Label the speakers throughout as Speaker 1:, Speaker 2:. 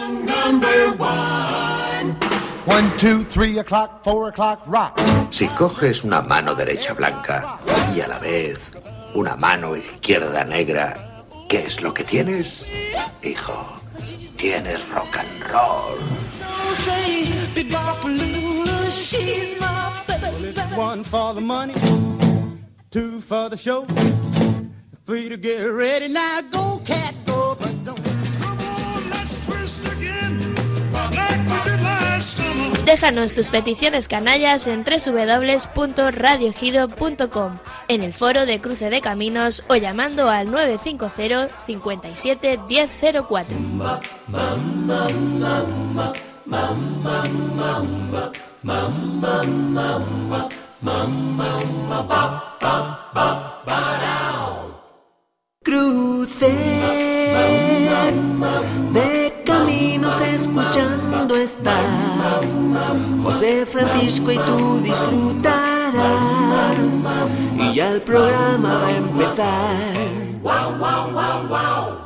Speaker 1: number one.
Speaker 2: 1, 2, 3 o'clock, 4 o'clock, rock.
Speaker 3: Si coges una mano derecha blanca y a la vez una mano izquierda negra, ¿qué es lo que tienes? Hijo, tienes rock and roll.
Speaker 4: One for the money, two for the show, three to get ready. Now go, cat, go, but don't.
Speaker 5: Come on, let's twist again, like we did last summer.
Speaker 6: Déjanos tus peticiones canallas en www.radioejido.com, en el foro de Cruce de Caminos o llamando al 950 57 1004.
Speaker 7: Cruce de Caminos escuchando estás, José Francisco, y tú disfrutarás, y ya el programa va a empezar. Wow, wow, wow, wow.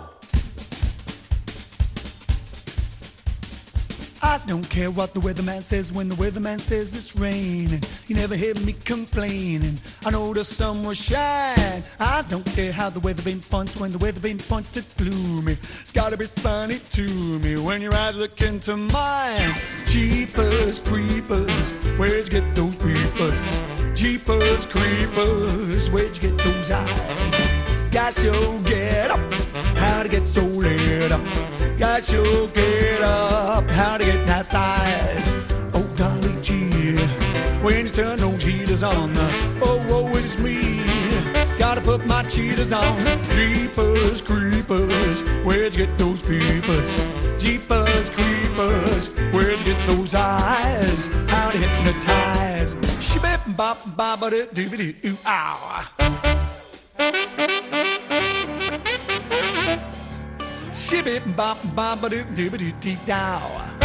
Speaker 4: I don't care what the weatherman says when the weatherman says it's raining. You never hear me complaining. I know the sun will shine. I don't care how the weather vane points when the weather vane points to gloomy. It's gotta be sunny to me when your eyes look into mine. Jeepers creepers, where'd you get those creepers? Jeepers creepers, where'd you get those eyes? Gosh, yo, get up, how to get so lit up. Gosh, yo, get up, how to get that size. Oh, golly gee, when you turn those heaters on, oh, it's me. Gotta put my cheaters on. Jeepers creepers, where'd you get those peepers? Jeepers creepers, where'd you get those eyes? How to hypnotize. Shibip bop bop it doobity ooh ow. Shibip bop bop it doobity dee dow.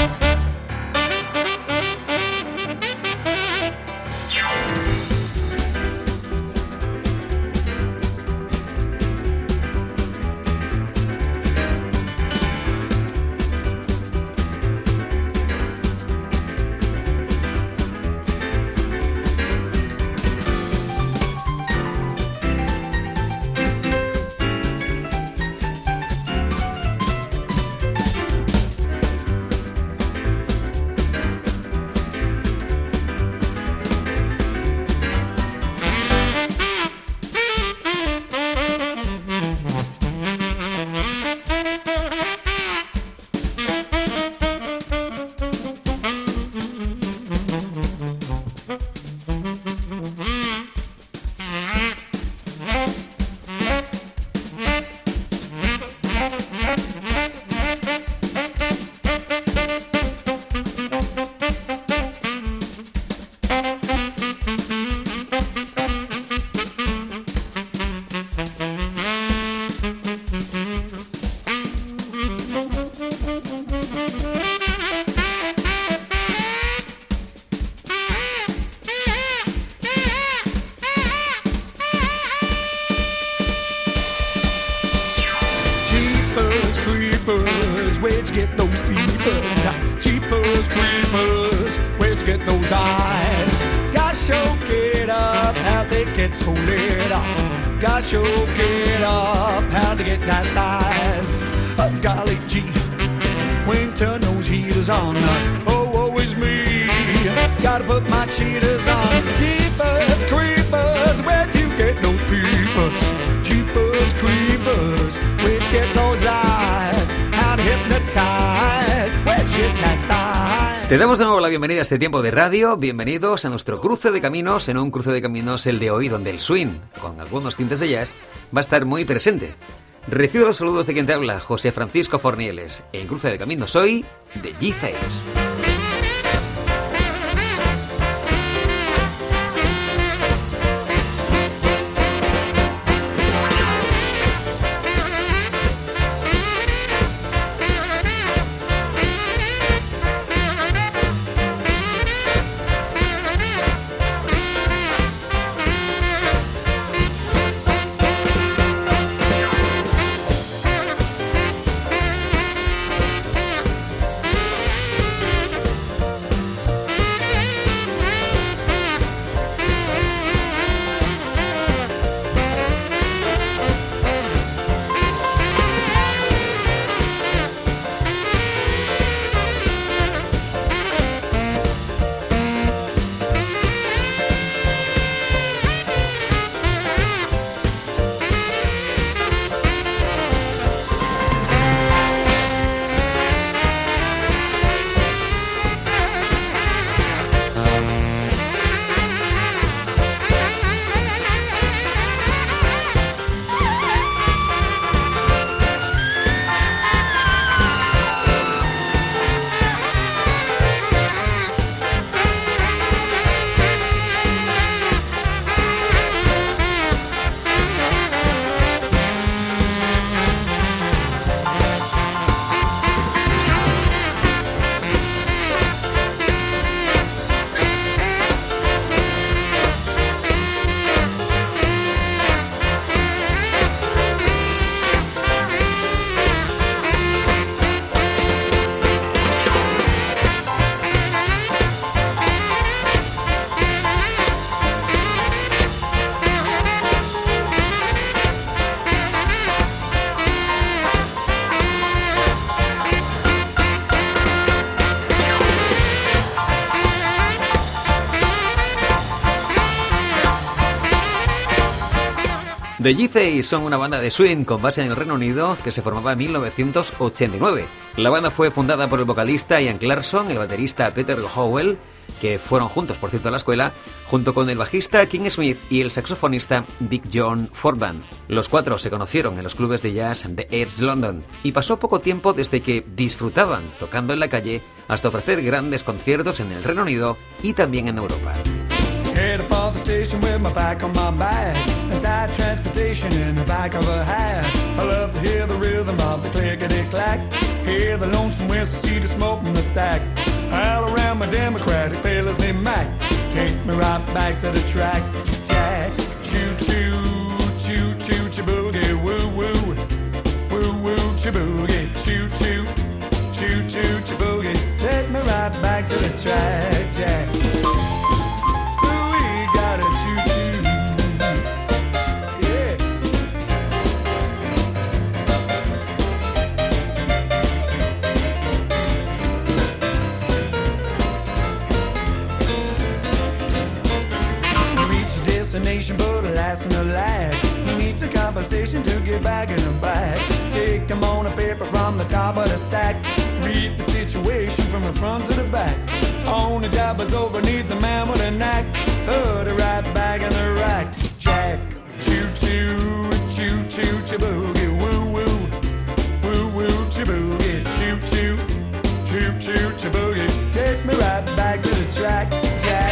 Speaker 8: Te damos de nuevo la bienvenida a este tiempo de radio. Bienvenidos a nuestro cruce de caminos, en un cruce de caminos el de hoy, donde el swing, con algunos tintes de jazz, va a estar muy presente. Recibo los saludos de quien te habla, José Francisco Fornieles. En cruce de caminos hoy, de G-Face. The G-Thais son una banda de swing con base en el Reino Unido que se formaba en 1989. La banda fue fundada por el vocalista Ian Clarkson, el baterista Peter Howell, que fueron juntos, por cierto, a la escuela, junto con el bajista King Smith y el saxofonista Big John Fortman. Los cuatro se conocieron en los clubes de jazz de East London y pasó poco tiempo desde que disfrutaban tocando en la calle hasta ofrecer grandes conciertos en el Reino Unido y también en Europa.
Speaker 4: Headed for the station with my back on my back, and tied transportation in the back of a hat. I love to hear the rhythm of the clickety-clack, hear the lonesome whistle, see the smoke from the stack. All around my Democratic fellas named Mac, take me right back to the track. Jack, choo-choo, choo-choo, choo-boogie, woo-woo, woo-woo, choo-boogie, choo-choo, choo-choo, choo-boogie, take me right back to the track, Jack. But alas and alas, he needs a conversation to get back in the back. Take him on a paper from the top of the stack, read the situation from the front to the back. On the job is over, needs a man with a knack, put it right back in the rack. Jack, choo-choo, choo-choo, choo-boogie, woo-woo, woo-woo, choo-boogie, choo-choo, choo-choo, choo-boogie, take me right back to the track, Jack.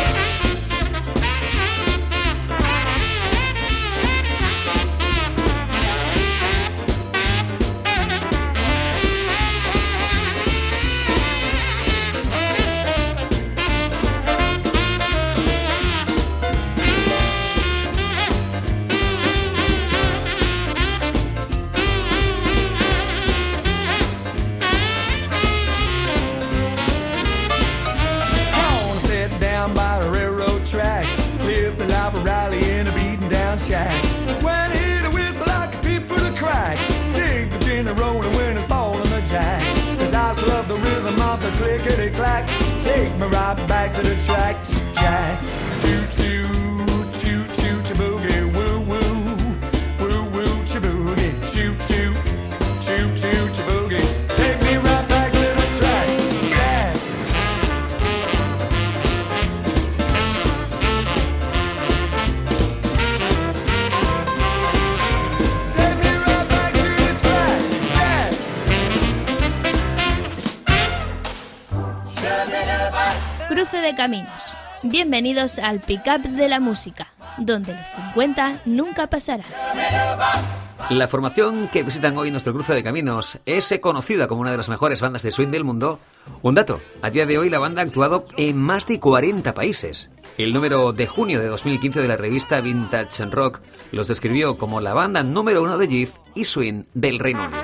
Speaker 4: When he hit a whistle, I could peep through the crack. Dig the gin and roll when it's ball in the jack. Cause I still love the rhythm of the clickety-clack. Take me right back to the track, Jack. Choo-choo, choo-choo, choo-boogie, woo-woo, woo-woo, choo-boogie, choo-choo, choo-choo, choo-boogie. Take me right back to the track, Jack.
Speaker 6: Cruce de caminos. Bienvenidos al Pick-up de la música, donde los 50 nunca pasarán.
Speaker 8: La formación que visitan hoy nuestro cruce de caminos es conocida como una de las mejores bandas de swing del mundo. Un dato, a día de hoy la banda ha actuado en más de 40 países. El número de junio de 2015 de la revista Vintage Rock los describió como la banda número 1 de Jive y swing del Reino Unido.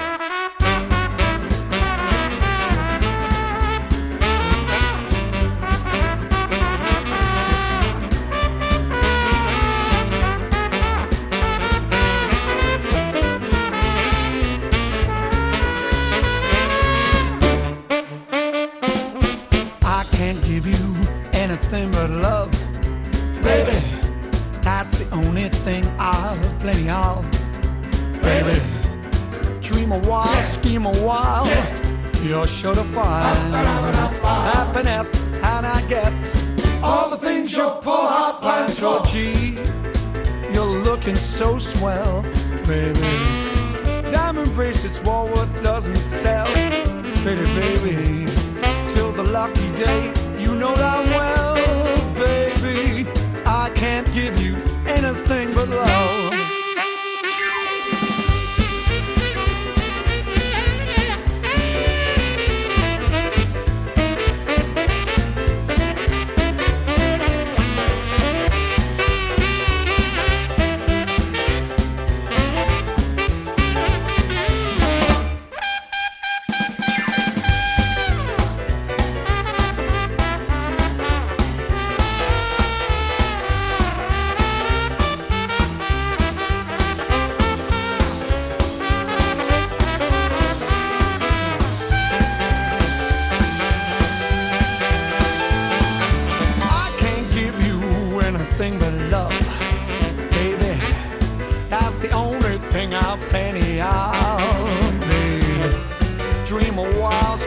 Speaker 4: But love, baby, that's the only thing I've plenty of. Baby, dream a while, scheme a while, you're sure to find happiness, and I guess all the things your poor heart plans for. Gee, you're looking so swell, baby. Diamond bracelets, Walworth doesn't sell. Pretty baby, till the lucky day, you know that well, baby. I can't give you anything but love.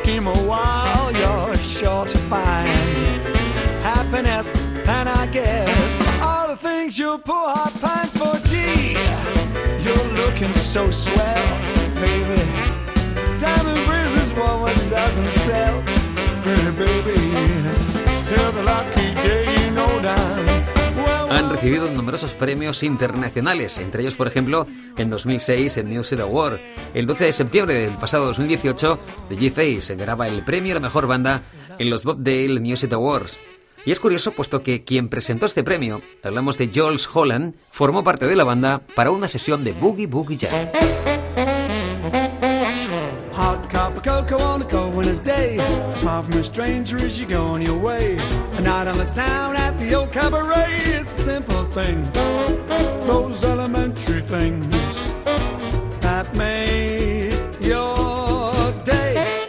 Speaker 4: him a while, you're sure to find happiness, and I guess all the things your poor heart pines for. Gee, you're looking so swell, baby. Diamond rings is what doesn't sell, pretty baby. Till the lucky day you know down.
Speaker 8: Han recibido numerosos premios internacionales, entre ellos, por ejemplo, en 2006 el Music Award. El 12 de septiembre del pasado 2018, The G-Face se ganaba el premio a la mejor banda en los Bob Dale Music Awards. Y es curioso, puesto que quien presentó este premio, hablamos de Jools Holland, formó parte de la banda para una sesión de Boogie Boogie Jam.
Speaker 4: Hot cup of cocoa on the cold winter's day. A smile from a stranger as you go on your way. A night on the town at the old cabaret. It's a simple thing, those elementary things that made your day.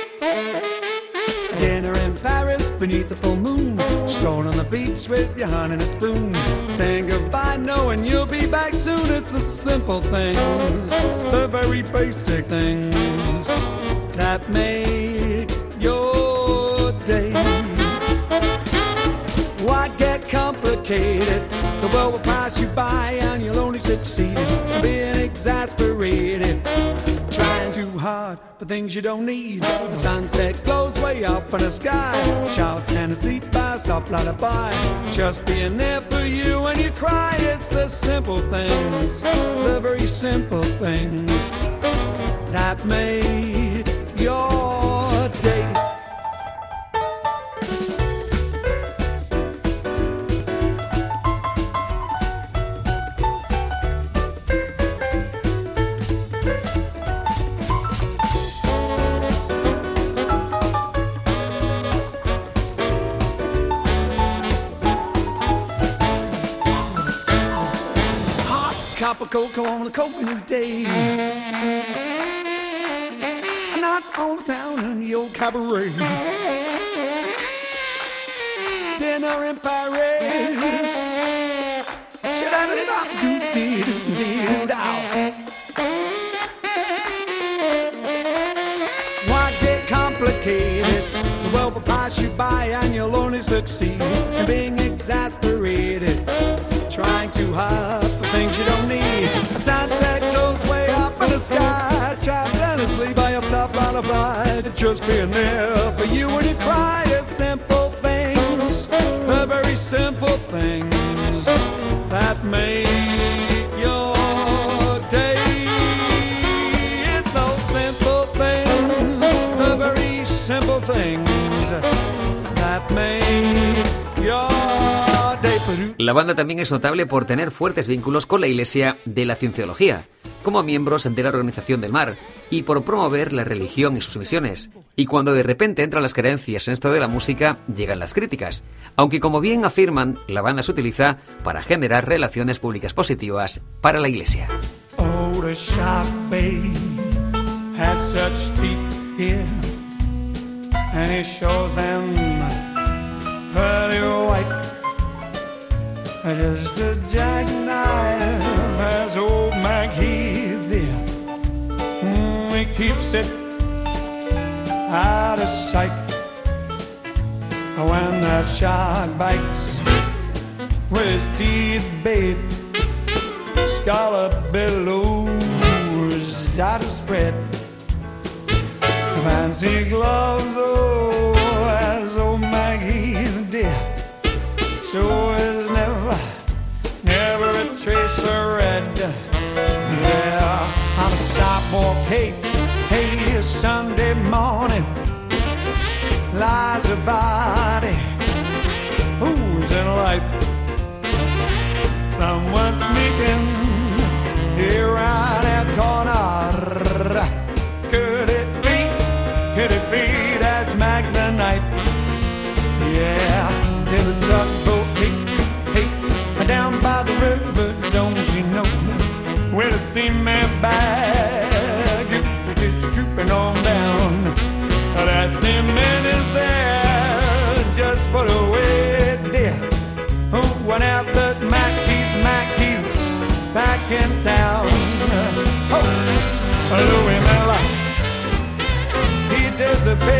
Speaker 4: Dinner in Paris beneath the full moon. Strolling on the beach with your honey and a spoon. Saying goodbye knowing you'll be back soon. It's the simple things, the very basic things that make your day. Why get complicated? The world will pass you by and you'll only succeed in being exasperated, trying too hard for things you don't need. The sunset glows way up in the sky. Child's Tennessee by soft lullaby. Just being there for you when you cry. It's the simple things, the very simple things that made your day. Cup of cocoa on a cold winter's day. Not on town in the old cabaret. Dinner in Paris. Should I live out? Why get complicated? The world will pass you by and you'll only succeed in being exasperated, trying too hard for things you don't need. A sunset goes way up in the sky. Child Tennessee by yourself lullaby. Just being there for you when you cry. It's simple things, the very simple things that make your day. It's those simple things, the very simple things that make your day.
Speaker 8: La banda también es notable por tener fuertes vínculos con la Iglesia de la Cienciología, como miembros de la Organización del Mar, y por promover la religión y sus misiones. Y cuando de repente entran las creencias en esto de la música, llegan las críticas, aunque como bien afirman, la banda se utiliza para generar relaciones públicas positivas para la Iglesia.
Speaker 4: Oh, the shark babe has such teeth here, and it shows them pearly white. Just a jackknife as old Mac Heath there. He keeps it out of sight. When that shark bites with his teeth, babe, scallop billows out of spread. Fancy gloves, oh, as old Mac Heath did. So is never a trace of red. There on a sidewalk, hey, Sunday morning lies a body who's in life. Someone sneaking here around that corner. Could it be that's Mac the Knife? Yeah, there's a tugboat, hey, down by the river, don't you know, where the cement bag is drooping on down. That cement is there just for the way, dear. Who went out the Mackey's back in town. Oh, Louis Miller, he disappeared.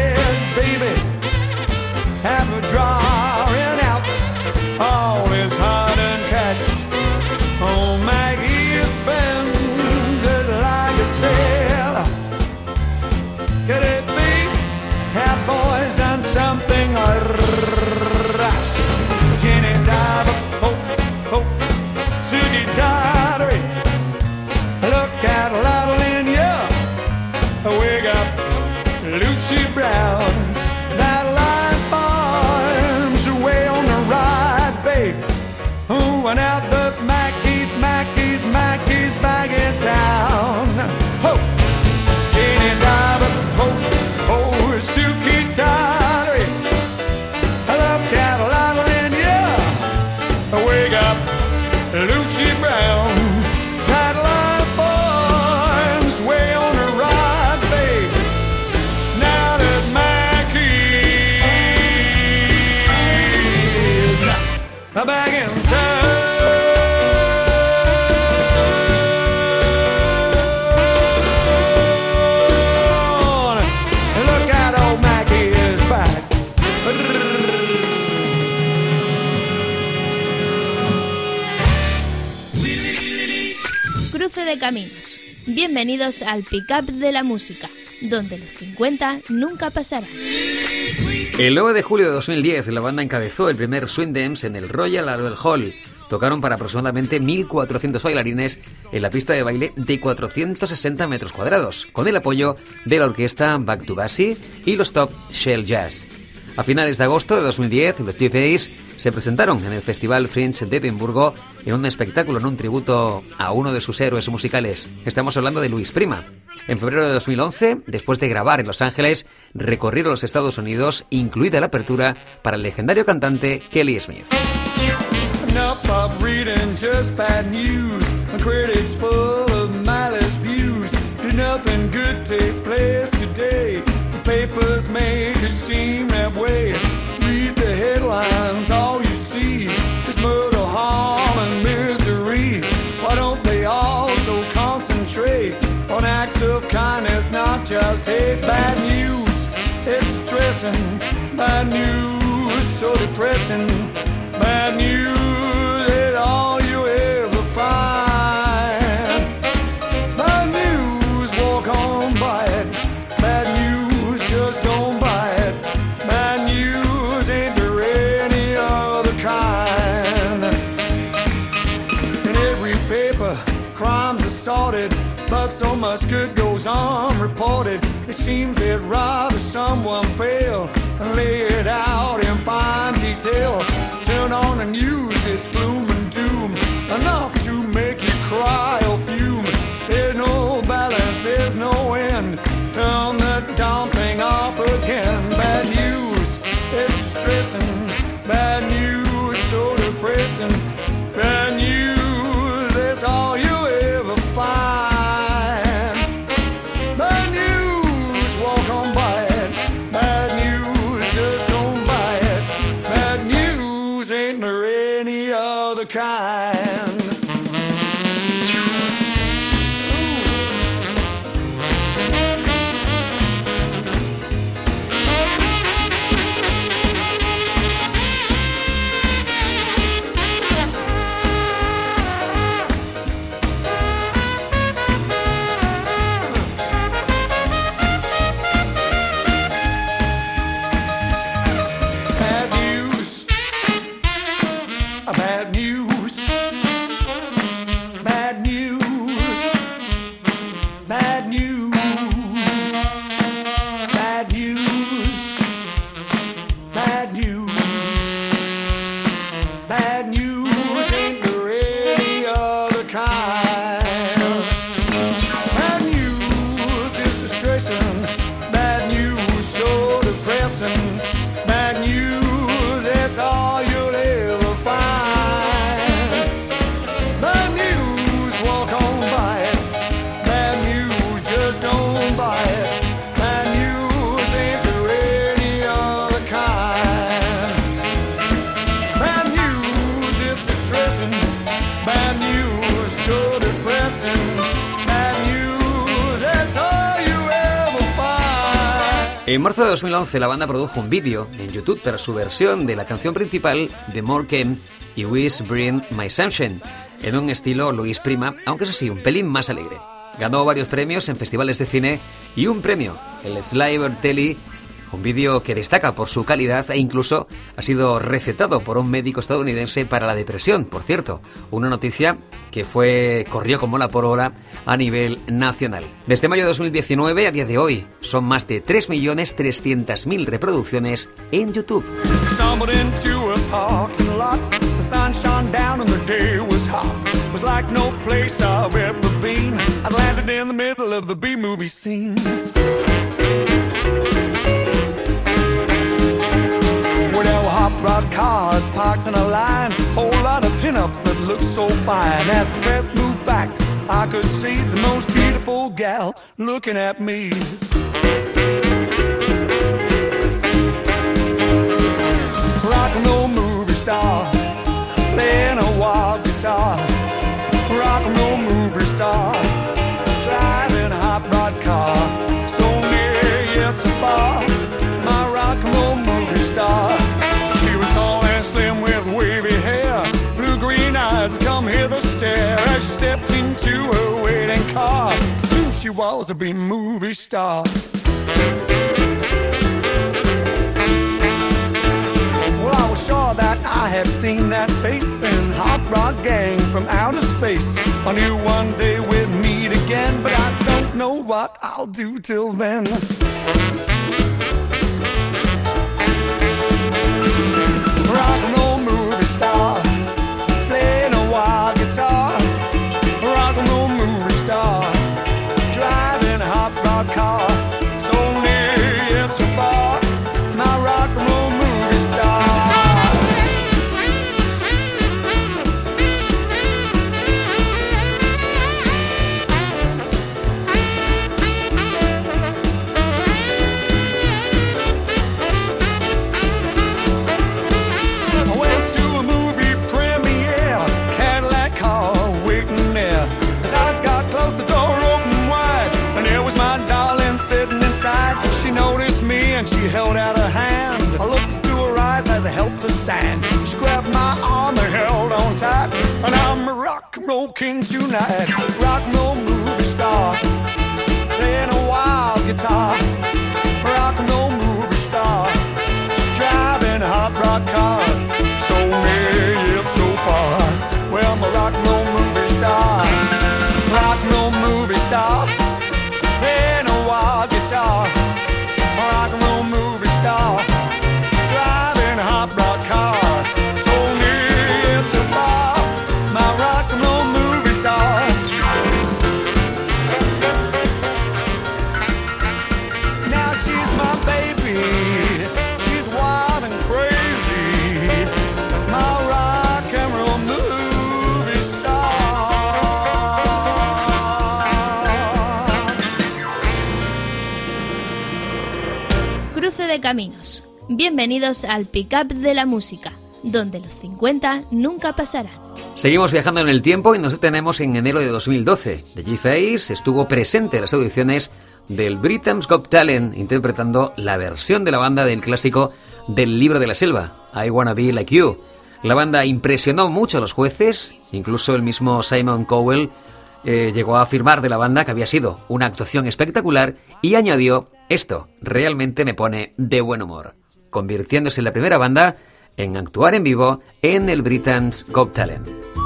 Speaker 4: Lucy Brown. That life farm's away on the right, babe. Oh, and out the Mackey's back in town. Ho! Any driver, ho, Suki Toddy. I love Catalina and yeah, wake up, Lucy Brown. That life farm's way on the right, babe. Now that Mackey's back in town. Look out, old Mackie is back.
Speaker 6: Cruce de caminos. Bienvenidos al pick-up de la música, donde los 50 nunca pasarán.
Speaker 8: El 9 de julio de 2010 la banda encabezó el primer Swing Dance en el Royal Albert Hall. Tocaron para aproximadamente 1.400 bailarines en la pista de baile de 460 metros cuadrados, con el apoyo de la orquesta Back to Basie y los Top Shell Jazz. A finales de agosto de 2010, los GFAs se presentaron en el Festival Fringe de Edimburgo en un espectáculo, en un tributo a uno de sus héroes musicales. Estamos hablando de Luis Prima. En febrero de 2011, después de grabar en Los Ángeles, recorrieron los Estados Unidos, incluida la apertura para el legendario cantante Kelly Smith.
Speaker 4: Enough of reading just bad news. My critics full of malice views. Did nothing good take place today? The papers make it seem that way. Read the headlines, all you see is murder, harm, and misery. Why don't they also concentrate on acts of kindness, not just hate? Bad news, it's distressing. Bad news, so depressing. Bad news is all you ever find. Bad news, walk on by it. Bad news, just don't buy it. Bad news ain't there any other kind. In every paper, crimes are sorted, but so much good goes unreported. It seems that rather someone fail and lay it out in fine detail. Turn on the news, it's gloom and doom, enough to make you cry or fume. There's no balance, there's no end. Turn the darn thing off again. Bad news, it's distressing. Bad news, so depressing. Bad news, that's all you ever find. Bad news, walk on by it. Bad news, just don't buy it. Bad news, ain't there any other kind.
Speaker 8: En marzo de 2011 la banda produjo un vídeo en YouTube para su versión de la canción principal de More Came y Wish Bring My Sunshine, en un estilo Luis Prima, aunque eso sí, un pelín más alegre. Ganó varios premios en festivales de cine y un premio, el Sliver Telly Un vídeo que destaca por su calidad e incluso ha sido recetado por un médico estadounidense para la depresión, por cierto. Una noticia que corrió como la pólvora a nivel nacional. Desde mayo de 2019 a día de hoy son más de 3.300.000 reproducciones en YouTube.
Speaker 4: Hot rod cars parked in a line, whole lot of pinups that looked so fine. As the rest moved back, I could see the most beautiful gal looking at me. Rock and roll movie star, playing a wild guitar. Rock and roll movie star, driving a hot rod car. So near yet so far, my rock and roll movie star. Come hither stare as she stepped into her waiting car. Who she was, a big movie star. Well, I was sure that I had seen that face in Hot Rod Gang from outer space. I knew one day we'd meet again, but I don't know what I'll do till then. Rock and roll movie star, playing a wild guitar. Rock and roll movie star, driving a hot rod car. So near yet so far, my rock and roll movie star. I went to a movie premiere, Cadillac car waiting there. As I got close, the door opened wide, and there was my darling sitting inside. She noticed me and she held out her hand. I looked into her eyes as I helped her stand. She grabbed my arm and held on tight, and I'm a rock and roll king tonight. Rock and roll movie star, playing a wild guitar. Rock and roll movie star, driving a hot rod car. So near yet so far, well, I'm a rock and roll movie star. Rock and roll movie star, playing a wild guitar. Rock and roll movie star, driving a hot rod car. So near yet so far, my rock and roll movie star. Now she's my baby, she's wild and crazy, my rock and roll movie star.
Speaker 6: Cruce de caminos. Bienvenidos al Pick-up de la música, donde los 50 nunca pasarán.
Speaker 8: Seguimos viajando en el tiempo y nos detenemos en enero de 2012. The G-Face estuvo presente en las audiciones del Britain's Got Talent, interpretando la versión de la banda del clásico del Libro de la Selva, I Wanna Be Like You. La banda impresionó mucho a los jueces, incluso el mismo Simon Cowell llegó a afirmar de la banda que había sido una actuación espectacular y añadió: esto realmente me pone de buen humor, convirtiéndose en la primera banda en actuar en vivo en el Britain's Got Talent.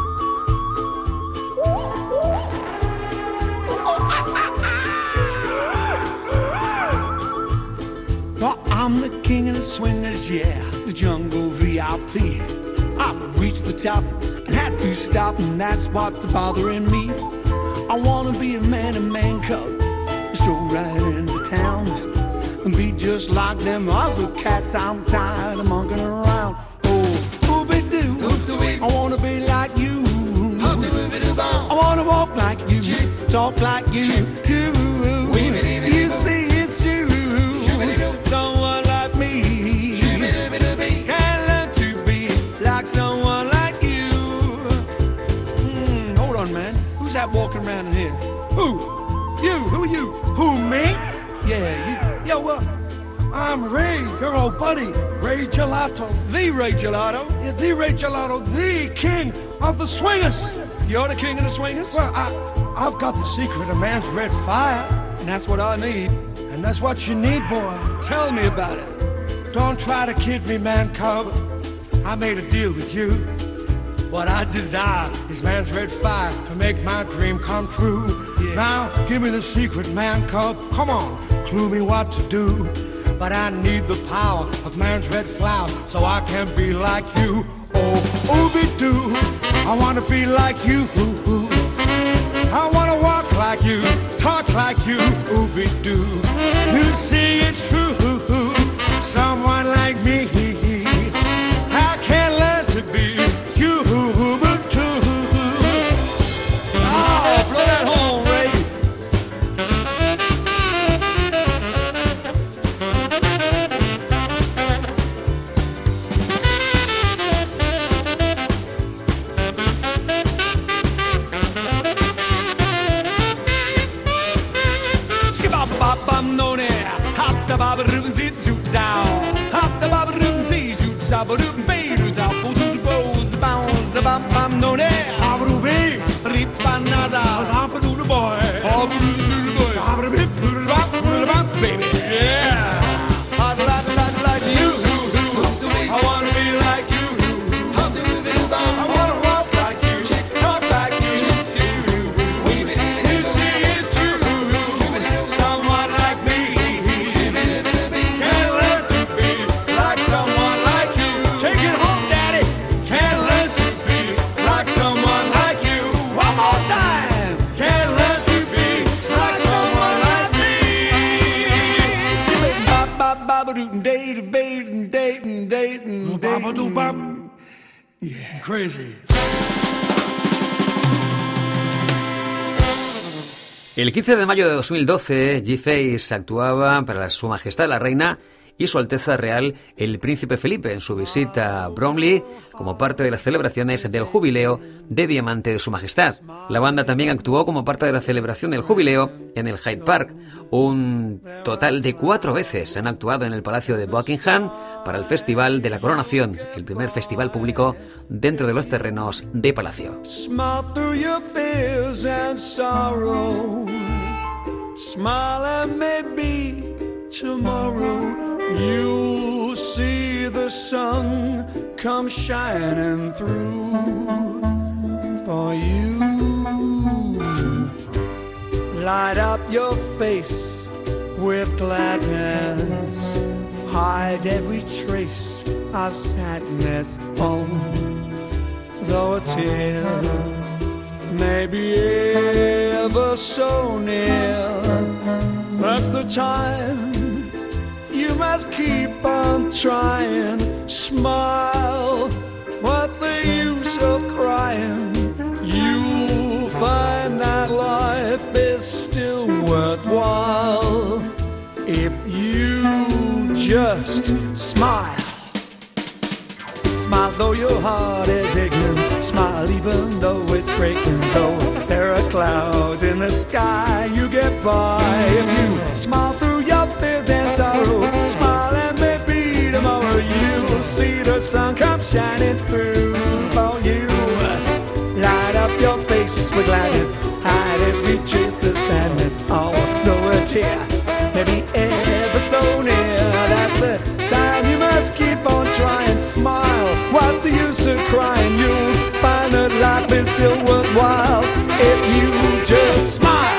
Speaker 4: Well, I'm the king of the swingers, yeah, the jungle VIP. I've reached the top and had to stop, and that's what's bothering me. I wanna be a man in man cub, stroll right into town and be just like them other cats. I'm tired of monkeying around. Oh, ooby-doo, I wanna be like you. I wanna walk like you, talk like you too. You see it's true, someone like me can learn to be like someone like you. Hold on, man, who's that walking around in here? Who? You? Who are you? Who, me? Yeah, you. Yo,
Speaker 9: I'm Ray, your old buddy, Ray Gelato.
Speaker 4: The Ray Gelato?
Speaker 9: Yeah, the Ray Gelato, the king of the swingers.
Speaker 4: You're the king of the swingers?
Speaker 9: Well, I've got the secret of man's red fire.
Speaker 4: And that's what I need.
Speaker 9: And That's what you need, boy. Tell me about it. Don't try to kid me, man cub. I made a deal with you. What I desire is man's red fire to make my dream come true. Yeah. Now, give me the secret, man cub. Come on, clue me what to do. But I need the power of man's red flower so I can be like you. Oh, ooby-doo, I want to be like you. I want to walk like you, talk like you, ooby-doo. You see it's true, someone like me. I can't learn to be you, but too. Oh, blow that horn, Ray. Baby, yeah. Like you. I wanna be like you. I wanna walk like you, talk like you. You see it's true. Someone like me can't learn to be like someone like you. Take it home, daddy. Can't learn to be like someone like you. One more time. Can't learn to be like someone like me. Yeah, crazy.
Speaker 8: El 15 de mayo de 2012, G-Face actuaba para Su Majestad la Reina y Su Alteza Real el Príncipe Felipe en su visita a Bromley como parte de las celebraciones del Jubileo de Diamante de Su Majestad. La banda también actuó como parte de la celebración del Jubileo en el Hyde Park. Un total de 4 veces han actuado en el Palacio de Buckingham para el Festival de la Coronación, el primer festival público dentro de los terrenos de Palacio.
Speaker 4: Smile through your fears and sorrow. Smile and maybe tomorrow you'll see the sun come shining through for you. Light up your face with gladness. Hide every trace of sadness. Oh, though a tear may be ever so near, that's the time you must keep on trying. Smile, what's the use of crying? You'll find that life is still worthwhile if you just smile. Smile though your heart is aching. Smile even though it's breaking. Though there are clouds in the sky, you get by if you smile through your fears and sorrow. Smile and maybe tomorrow you'll see the sun come shining through for you. Light up your face with gladness. Hide every trace of sadness. Although a tear may be ever so near, that's the time you must keep on trying. Smile, what's the use of crying? You'll find that life is still worthwhile if you just smile.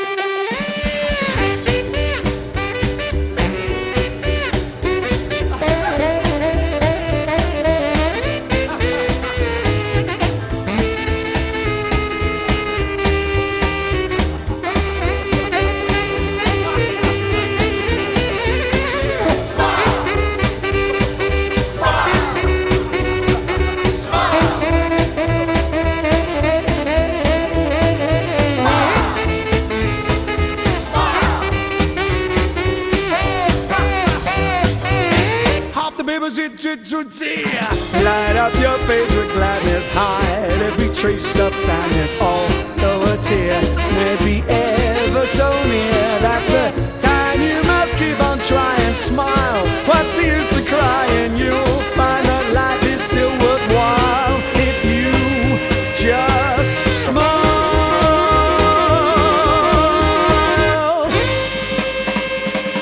Speaker 4: Light up your face with gladness. Hide every trace of sadness. Although a tear may be ever so near, that's the time you must keep on trying. Smile, what's the use of crying? You'll find that life is still worthwhile if you just smile.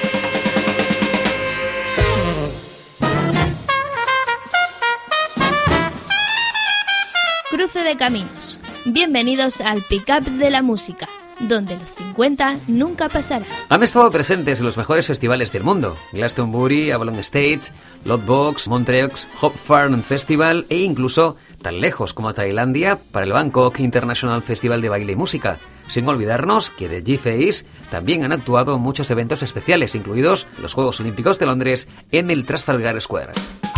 Speaker 6: Cruce de caminos. Bienvenidos al Pick-up de la música, donde los 50 nunca pasarán.
Speaker 8: Han estado presentes en los mejores festivales del mundo: Glastonbury, Avalon Stage, Loudbox, Montreux, Hop Farm Festival e incluso tan lejos como a Tailandia para el Bangkok International Festival de Baile y Música. Sin olvidarnos que The G-Face también han actuado en muchos eventos especiales, incluidos los Juegos Olímpicos de Londres en el Trafalgar Square.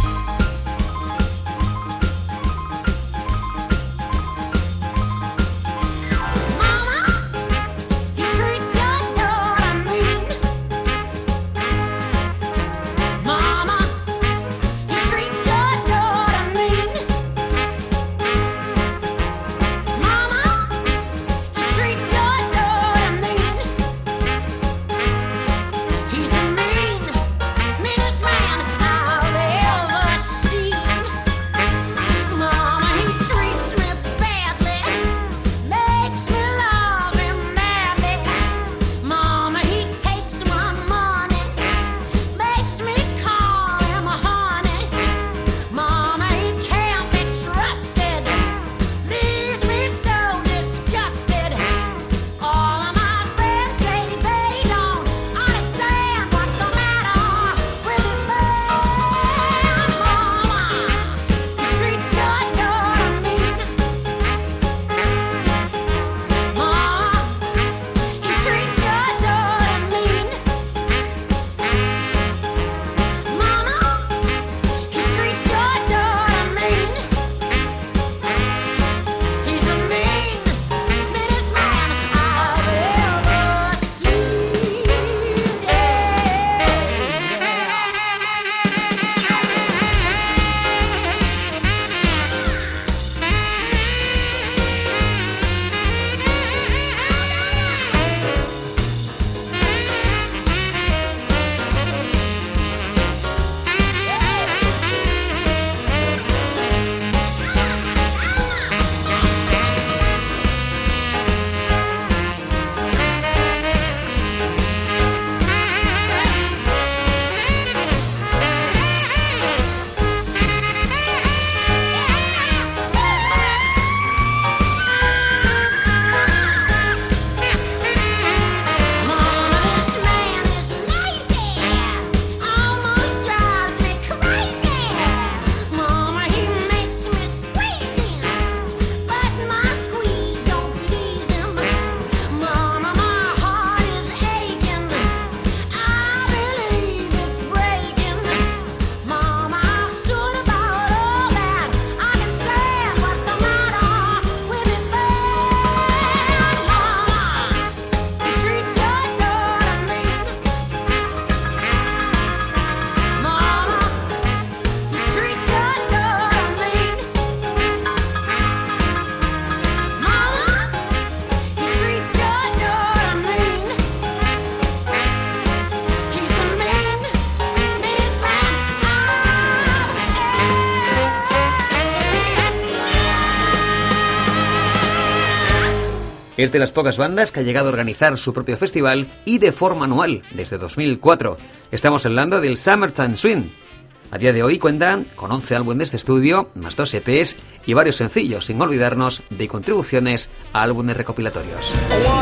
Speaker 8: Es de las pocas bandas que ha llegado a organizar su propio festival y de forma anual, desde 2004. Estamos hablando del Summertime Swing. A día de hoy cuentan con 11 álbumes de estudio, más 2 EPs y varios sencillos, sin olvidarnos de contribuciones a álbumes recopilatorios.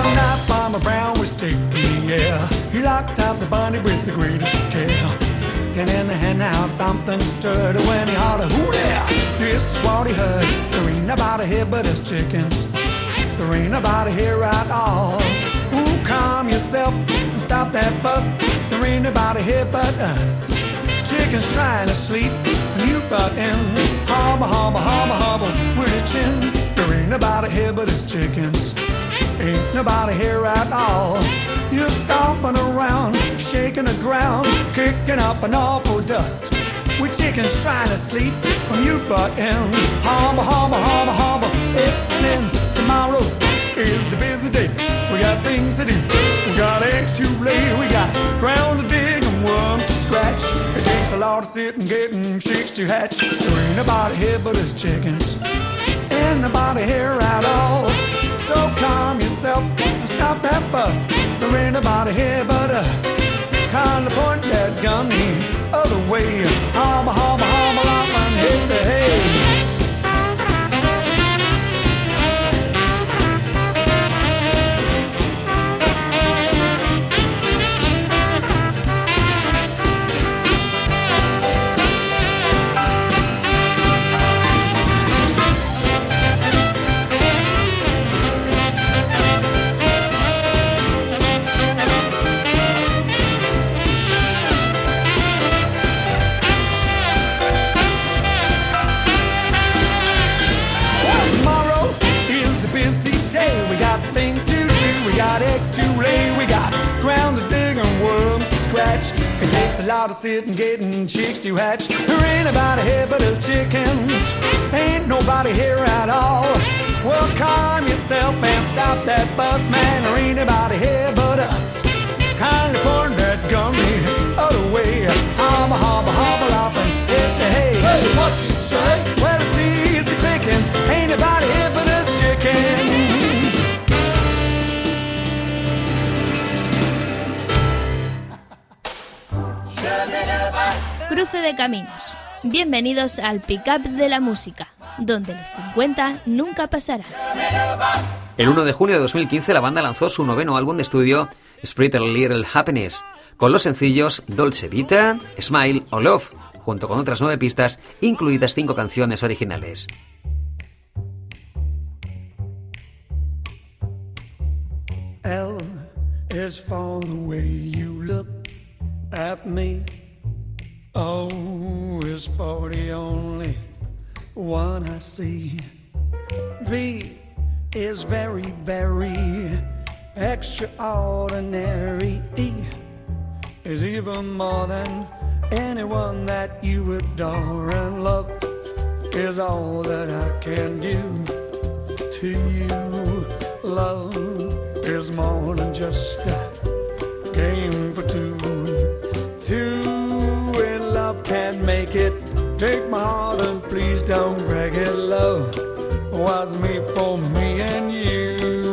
Speaker 4: There ain't nobody here at all. Ooh, calm yourself and stop that fuss. There ain't nobody here but us. Chickens trying to sleep when you butt in. Hobble, hobble, hobble, hobble with a chin. There ain't nobody here but us chickens. Ain't nobody here at all. You're stomping around, shaking the ground, kicking up an awful dust. We chickens trying to sleep when you butt in. Hobble, hobble, hobble, hobble, it's sin. Tomorrow is the busy day. We got things to do. We got eggs to lay. We got ground to dig and worms to scratch. It takes a lot of sitting, getting chicks to hatch. There ain't nobody here but us chickens. Ain't nobody here at all. So calm yourself and stop that fuss. There ain't nobody here but us. Kinda point that gun the other way. Hobble, hobble, hobble off and hit the hay. lot of sitting, getting chicks to hatch. There ain't nobody here but us chickens. Ain't nobody here at all. Well, calm yourself and stop that fuss, man. There ain't nobody here but us. Kindly point that gummy other way. Hobble, hobble, hobble off and hit the hay.
Speaker 1: Hey, what you say?
Speaker 4: Well, it's easy pickings. Ain't nobody here but us chickens.
Speaker 6: Cruce de caminos. Bienvenidos al Pick-up de la música, donde los 50 nunca pasarán.
Speaker 8: El 1 de junio de 2015 la banda lanzó su noveno álbum de estudio, Spread a Little Happiness, con los sencillos Dolce Vita, Smile o Love, junto con otras 9 pistas, incluidas 5 canciones originales.
Speaker 4: L is for the way you look at me. O is for the only one I see. V is very, very extraordinary. E is even more than anyone that you adore. And love is all that I can give to you. Love is more than just a game for two. Two in love can't make it. Take my heart and please don't break it. Love was made for me and you.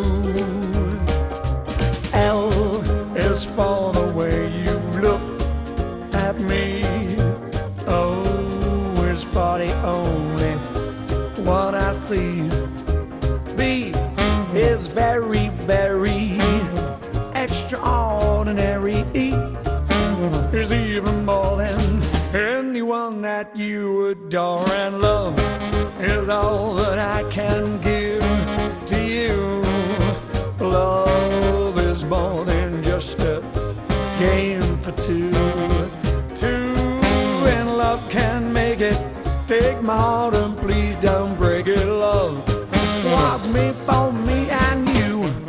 Speaker 4: L is for the way you look at me. O is for the only one I see. V is very, very extraordinary. E is even more than anyone that you adore. And love is all that I can give to you. Love is more than just a game for two. Two in love can make it. Take my heart and please don't break it. Love was made for me and you.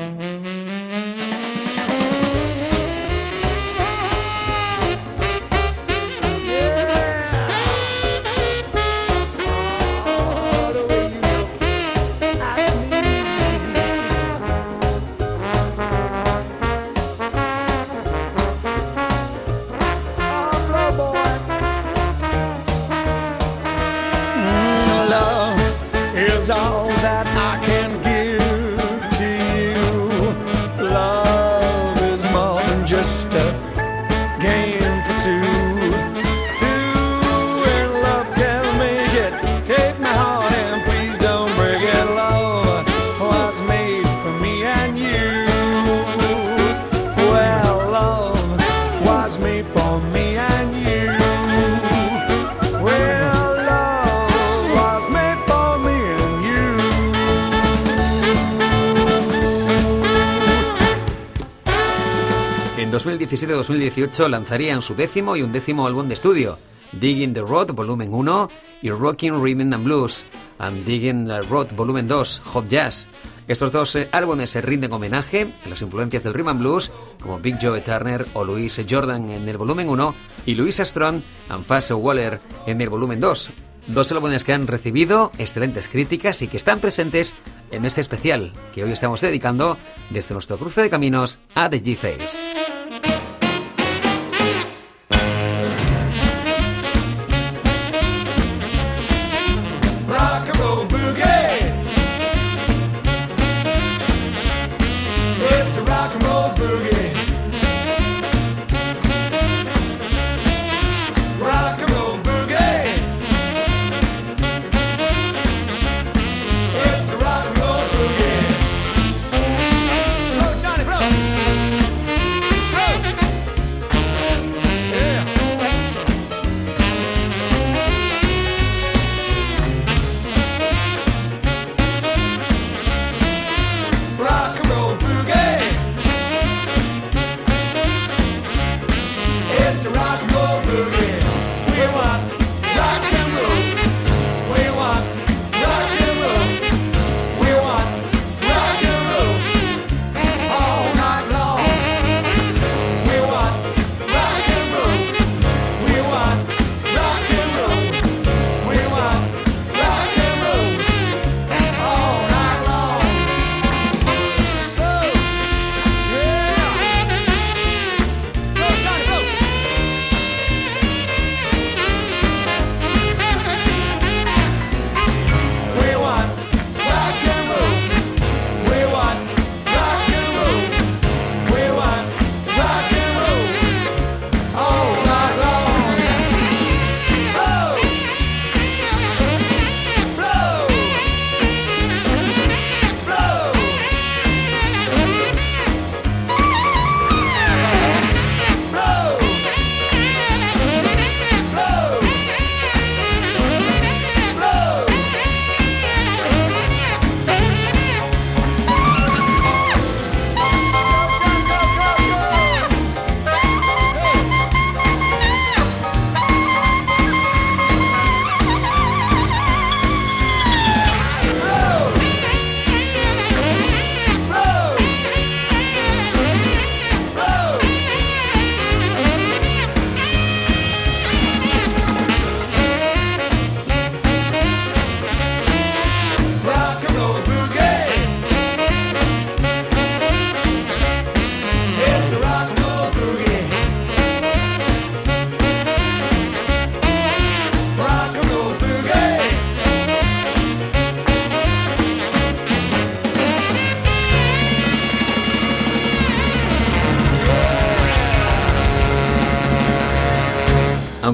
Speaker 4: All that I can give to you. Love is more than just a game for two. Two in love can make it. Take my heart and please don't break it. Love was made for me and you. Well, love was made for me and you. Well, love was made for me and
Speaker 8: En 2017-2018 lanzarían su 10º y 11º álbum de estudio, Digging the Road Volumen 1 y Rockin' Rhythm and Blues, and Digging the Road Volumen 2, Hot Jazz. Estos dos álbumes se rinden homenaje a las influencias del rhythm and blues, como Big Joe Turner o Louis Jordan en el volumen 1 y Louis Armstrong and Fats Waller en el volumen 2. Dos álbumes que han recibido excelentes críticas y que están presentes en este especial que hoy estamos dedicando desde nuestro cruce de caminos a The G-Face.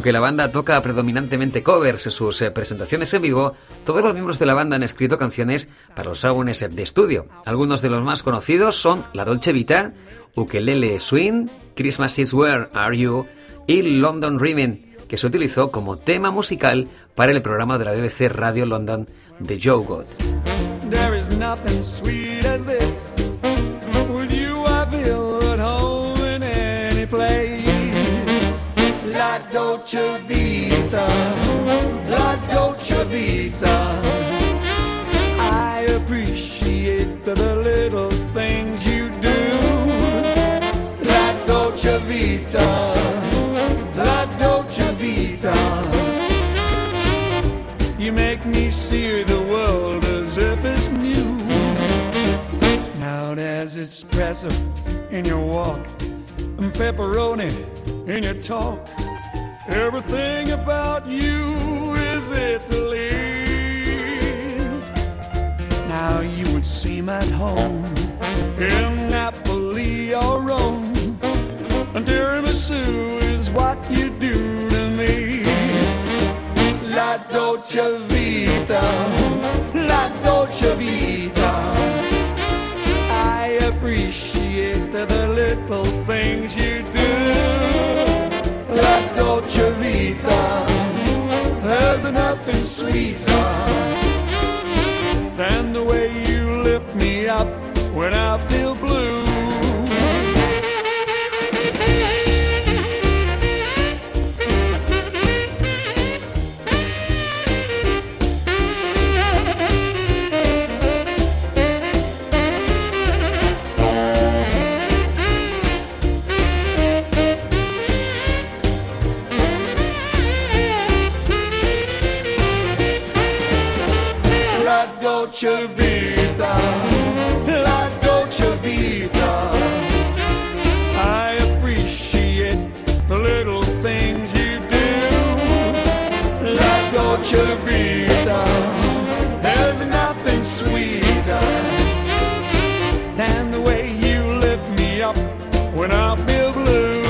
Speaker 8: aunque la banda toca predominantemente covers en sus presentaciones en vivo, todos los miembros de la banda han escrito canciones para los álbumes de estudio. Algunos de los más conocidos son La Dolce Vita, Ukulele Swing, Christmas Is Where Are You y London Dreaming, que se utilizó como tema musical para el programa de la BBC Radio London de Joe God.
Speaker 4: There is nothing sweet as this. With you I feel at home in any place. La Dolce Vita, La Dolce Vita. I appreciate the little things you do. La Dolce Vita, La Dolce Vita. You make me see the world as if it's new. Now there's espresso in your walk and pepperoni in your talk. Everything about you is Italy. Now you would seem at home in Napoli or Rome, and tiramisu is what you do to me. La Dolce Vita, La Dolce Vita. I appreciate the little things you do. La Dolce Vita, there's nothing sweeter than the way you lift me up when I feel blue. Dolce Vita, La Dolce Vita. I appreciate the little things you do. La Dolce Vita, there's nothing sweeter than the way you lift me up when I feel blue.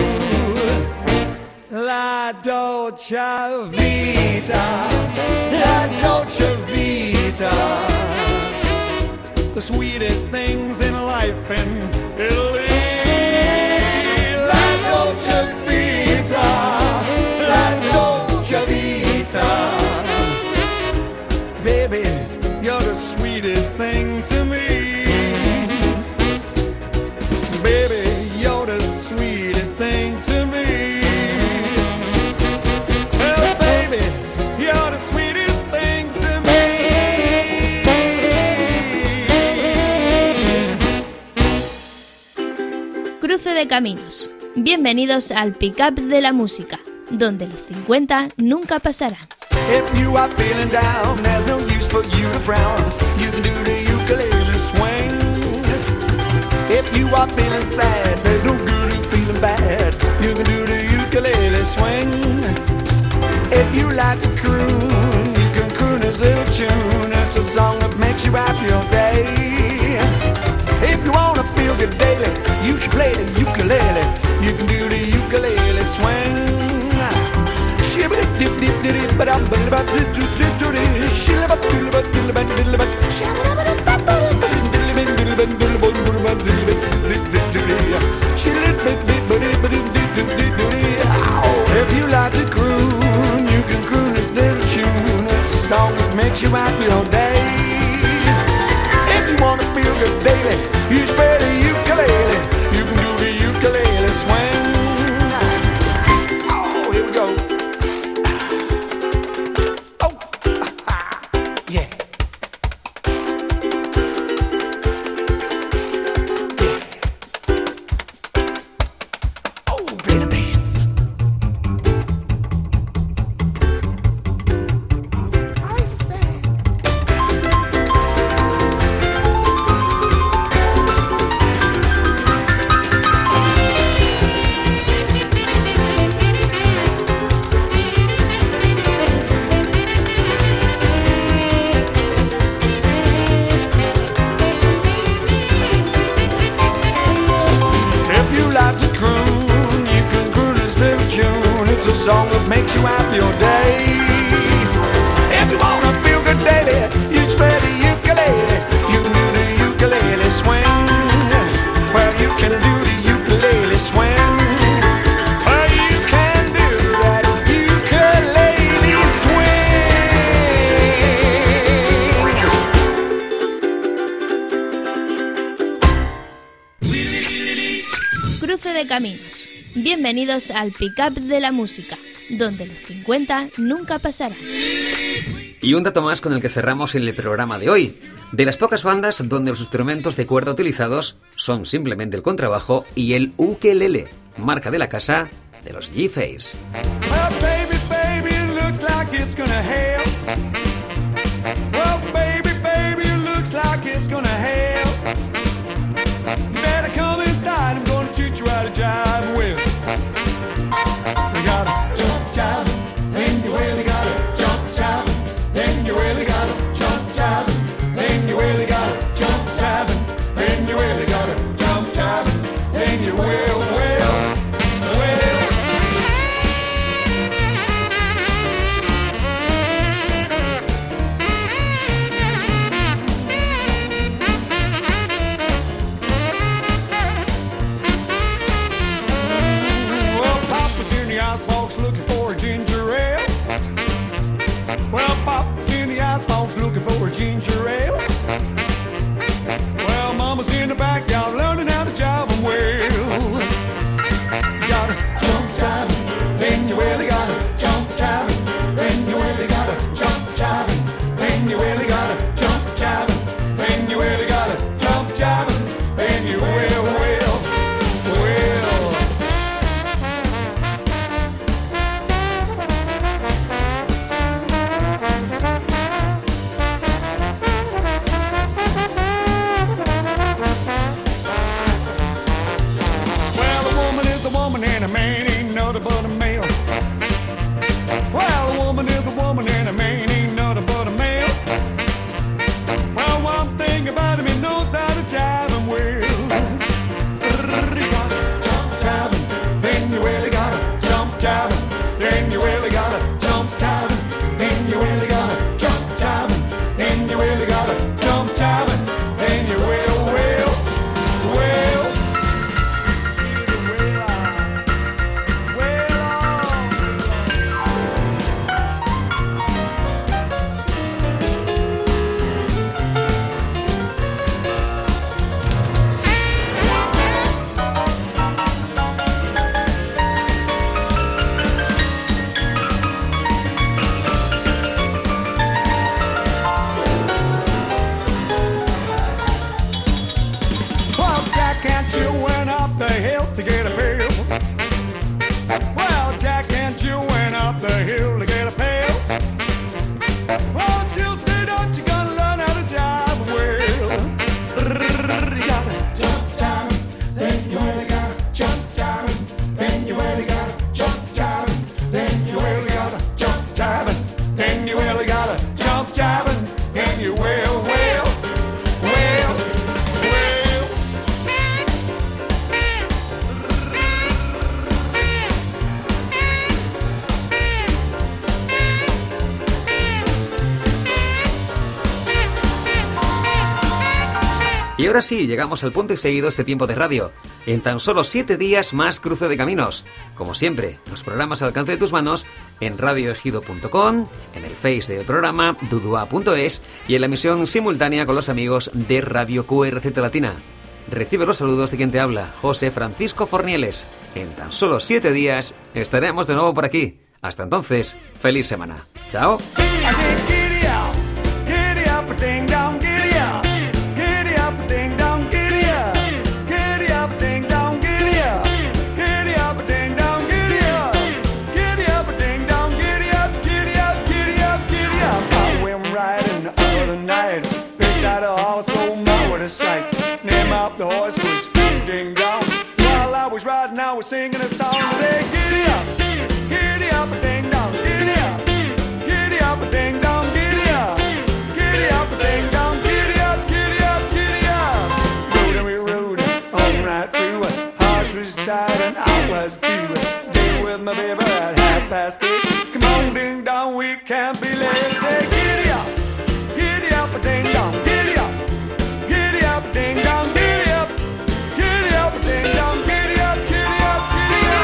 Speaker 4: La Dolce Vita, La Dolce Vita. The sweetest things in life in Italy. La Dolce Vita, La Dolce Vita. Baby, you're the sweetest thing to me. Baby, you're the sweetest thing to me. Oh, baby, you're the sweetest thing to me.
Speaker 6: Cruce de caminos. Bienvenidos al Pick-up de la música, donde los 50 nunca pasarán.
Speaker 4: If you are feeling down, there's no use for you to frown. You can do the ukulele swing. If you are feeling sad, there's no good in feeling bad. You can do the ukulele swing. If you like to croon, you can croon this little tune. It's a song that makes you happy all day. If you wanna feel good daily, you should play the ukulele. You can do the ukulele swing. If you like to croon, you can croon this little tune. It's a song that makes you happy all day. If you wanna feel good daily, you should play the ukulele. You can do the ukulele swing. Oh, here we go.
Speaker 9: song that makes you happy all day. If you wanna feel good daily, you play the ukulele. You can do the ukulele swing. Well, you can do the ukulele swing. Well, you can do that ukulele
Speaker 6: swing. Cruce de caminos. Bienvenidos al Pick-up de la música, donde los 50 nunca pasarán.
Speaker 8: Y un dato más con el que cerramos el programa de hoy. De las pocas bandas donde los instrumentos de cuerda utilizados son simplemente el contrabajo y el ukelele, marca de la casa de los G-Face.
Speaker 9: Well, baby, baby, it looks like it's gonna hail. Well, baby, baby, it looks like it's gonna hail. You better come inside, I'm gonna teach you how to jive with. You gotta jump, jive, then you really gotta jump, jive, then you really gotta jump, jive, then you really gotta jump, jive, then you really gotta jump, jive, then you will. Looking for a ginger ale. Well, Papa's in the icebox looking for a ginger ale. Well, Mama's in the backyard learning how to jive them well. You gotta jump jiving, then you really gotta jump jiving, then you really gotta jump jiving, then you really gotta jump jiving, then you really gotta jump jiving, then you will. And a man ain't nothing but a male. Well, a woman is a woman and a man ain't nothing but a male. Well, one thing about him, he knows how to jive him well. You gotta jump jiving, then you really gotta jump jiving, then you really gotta jump jiving, then you really gotta jump jiving, then you really gotta jump jiving, then you will. To get a pail. Well, Jack and Jill went up the hill to get a pail. Well, Jill said, don't you gonna learn how to jive well? You gotta jump jiving, then you really gotta jump jiving, then you really gotta jump jiving, then you really gotta jump jiving, then you really gotta jump jiving, then you will.
Speaker 8: Y ahora sí, llegamos al punto y seguido este tiempo de radio. En tan solo 7 días más cruce de caminos. Como siempre, los programas al alcance de tus manos en radioejido.com, en el Face del programa, dudua.es y en la emisión simultánea con los amigos de Radio QRZ Latina. Recibe los saludos de quien te habla, José Francisco Fornieles. En tan solo 7 días estaremos de nuevo por aquí. Hasta entonces, feliz semana. ¡Chao! The horse was ding dong. While I was riding, I was singing a song. Say, giddy up, ding dong, giddy up, ding dong, giddy up, ding dong, giddy
Speaker 9: ding dong, we can't be late. Say giddy up, ding dong, giddy up, ding dong, giddy up, ding dong, giddy up, giddy up, giddy up.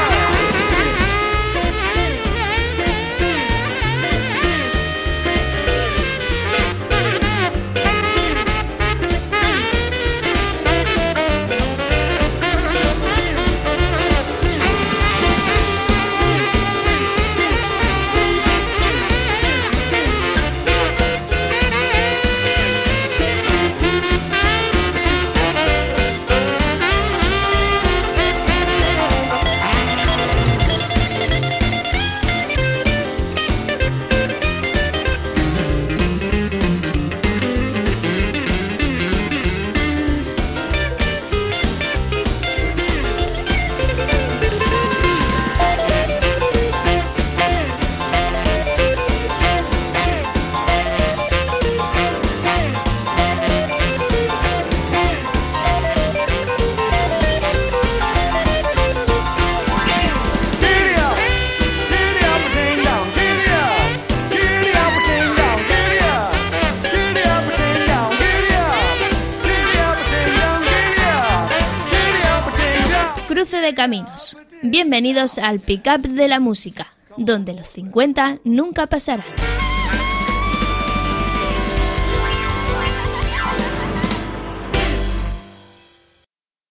Speaker 6: Cruce de caminos. Bienvenidos al Pick Up de la música, donde los 50 nunca pasarán.